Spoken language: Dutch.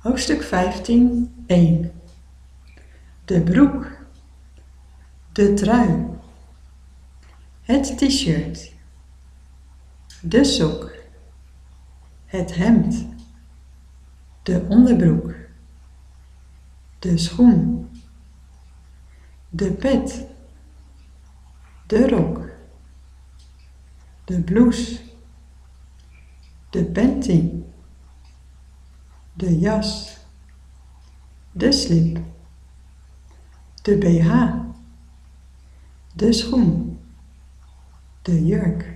Hoofdstuk 15, 1. De broek, de trui, het t-shirt, de sok, het hemd, de onderbroek, de schoen, de pet, de rok, de blouse, de panty, de jas, de slip, de BH, de schoen, de jurk,